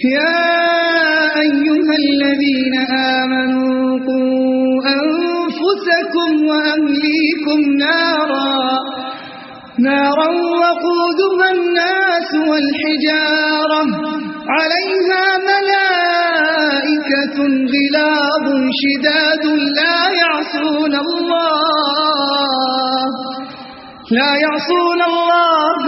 يا أيها الذين آمنوا قوا أنفسكم وأهليكم نارا وقودها الناس والحجارة عليها ملائكة غلاظ شداد لا يعصون الله